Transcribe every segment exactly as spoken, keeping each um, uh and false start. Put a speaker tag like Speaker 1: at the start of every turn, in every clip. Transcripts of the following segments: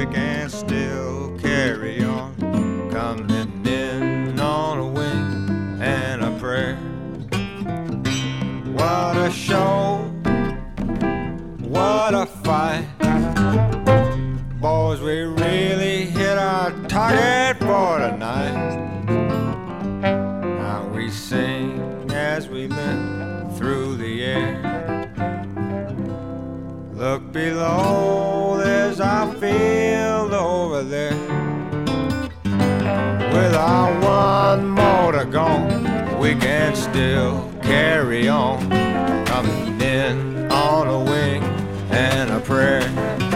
Speaker 1: we can still carry on, coming in on a wing and a prayer. What a show, what a fight. Boys, we really hit our target for tonight. Now we sing as we limp through the air. Look below, there's our field over there. With our one more to go, we can still carry on, coming in on a wing and a prayer.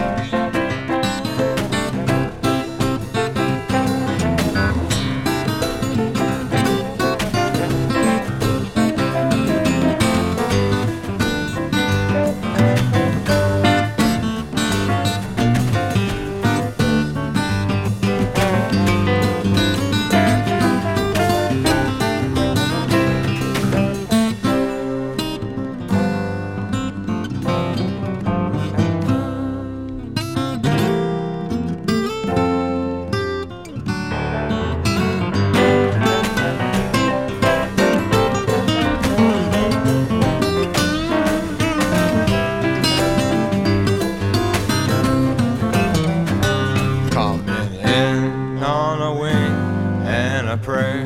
Speaker 1: A prayer,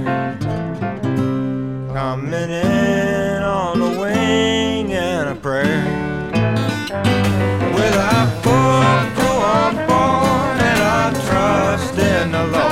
Speaker 1: coming in on a wing and a prayer. With our foot to our board and our trust in the Lord.